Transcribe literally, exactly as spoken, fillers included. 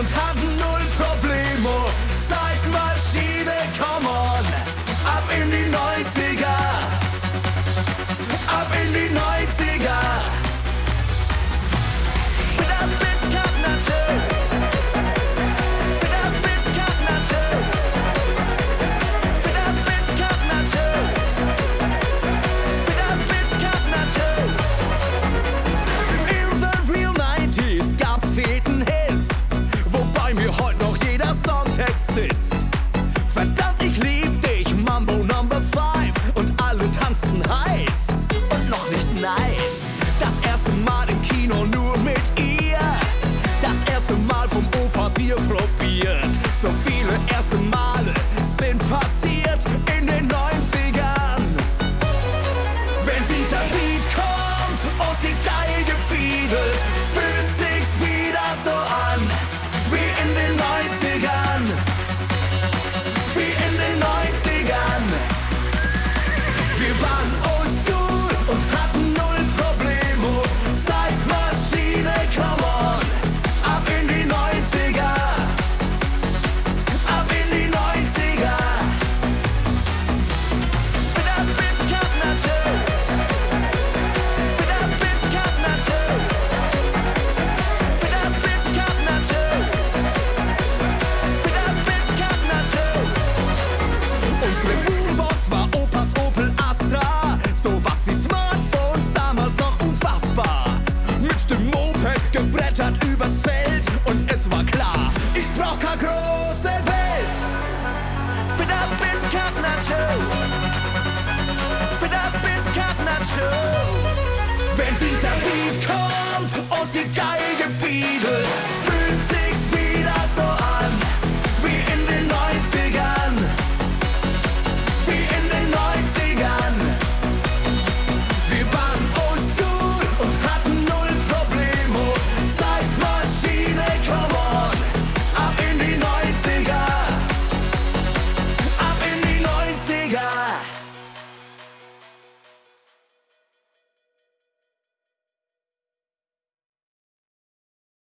und hatten null Problemo. Zeitmaschine, come on, ab in die neunziger, ab in die neunziger. Fit up, bitch, cut, nacho. Fit up, bitch, cut, nacho. Fit up, bitch, cut, nacho. Fit up, bitch, cut, nacho. In the real nineties gab's feten Hits, wobei mir heute noch jeder Songtext sitzt. Verdammt, ich lieb dich, Mambo Number Five, und alle tanzten heiß und noch nicht nice. Das erste Mal im Kino nur mit ihr, das erste Mal vom Opa Bier probiert. So viele erste Male sind passiert in den neunzigern. Wenn dieser Beat kommt, uns die Geige fiedelt, fühlt sich's wieder so an, wie in den neunzigern. Wie in den neunzigern. Wir waren oldschool und hatten null Problemo. Zeitmaschine, come on, ab in die neunziger, ab in die neunziger. Fit up, bitch, cut, nacho. Fit up, bitch, cut, nacho. Fit up, bitch, cut, nacho. Fit up, bitch, cut, nacho. Unsere Boombox war Opas Opel Astra, sowas wie Smartphones damals noch unfassbar. Mit dem Moped gebrettert übers Feld und es war klar, ich brauch keine große Welt. Fit up, bitch, cut, nacho. Fit up, bitch, cut, nacho. Wenn dieser Beat kommt, uns die Geige fiedelt,